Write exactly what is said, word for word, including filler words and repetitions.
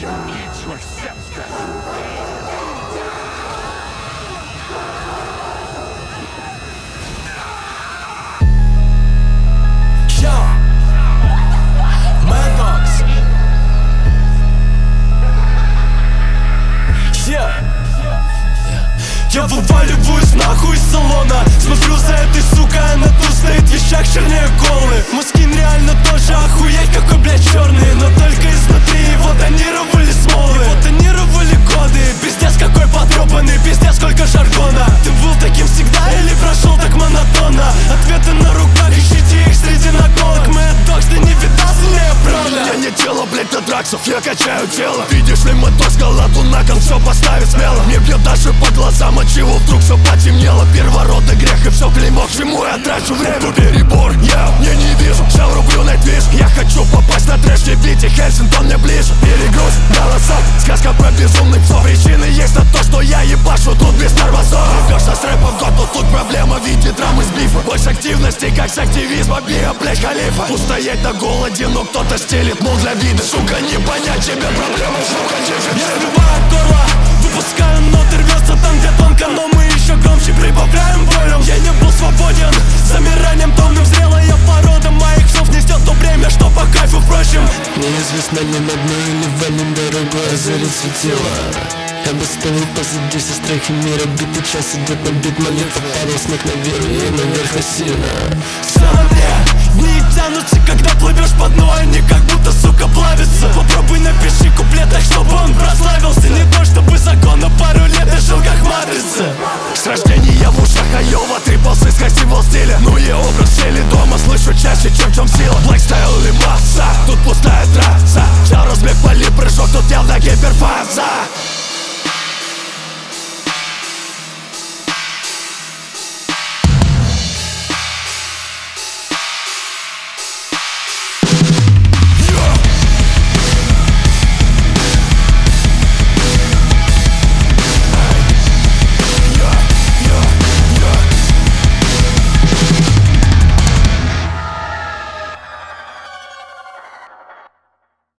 Я вываливаюсь нахуй из салона. Смотрю за этой сукой, она тут стоит в вещах чернее колы. Мускин реально тоже охуеть какой, блядь, черный. Но только изнутри его тонировали смолы. Его тонировали годы. Пиздец какой потрепанный, пиздец сколько жаргона. Ты был таким всегда или прошел так монотонно? Ответы на руках, ищите их среди наколок. Мэтт Догс, ты не видал сильнее правда. Я не тело, блядь, для драксов, я качаю тело. Видишь ли, Мэтт Догс голоду на кон все поставит смело. Мне бьет даже по глазам, от чего вдруг все потемнело. Первородный грех и все клеймо, к чему я трачу время. Тут перебор, я не, не вижу, шел рублю на движ. Я хочу попасть на трэш, не бить, и Хельсинтон мне ближе. Перегруз, голосок, сказка про безумных псов. Причины есть на то, что я ебашу тут без тормозов. Рвешься с рэпом, год, но тут проблема в виде драмы с бифа. Больше активности, как с активизма, био, блядь, халифа. Устоять на голоде, но кто-то стелит, мол, для вида. Сука, не понять тебе проблему, сука, держи. Я срываю горло, выпускаю ноты, рвется там, где тонко, но мы еще громче прибавляем волюм. Я не был свободен, замиранием томным зрелая порода моих слов несет то время, что по кайфу, впрочем. Неизвестно ли над ней или валим дорогой озарит светило. Я бы ставил позади все страхи мира. Битый час идет на бит, молитва, парень снег на веру и наверх насильно. Все на мне, дни тянутся, когда плывешь по дну, они как будто, сука, плавятся. Попробуй напиши куплетах, чтобы он прославился. Не то чтобы закон, но пару лет я жил как матрица. С рождения в ушах Айова, три полсы с красивого стиля. Ну и образ сели дома, слышу чаще, чем в чем сила. Блэкстайл или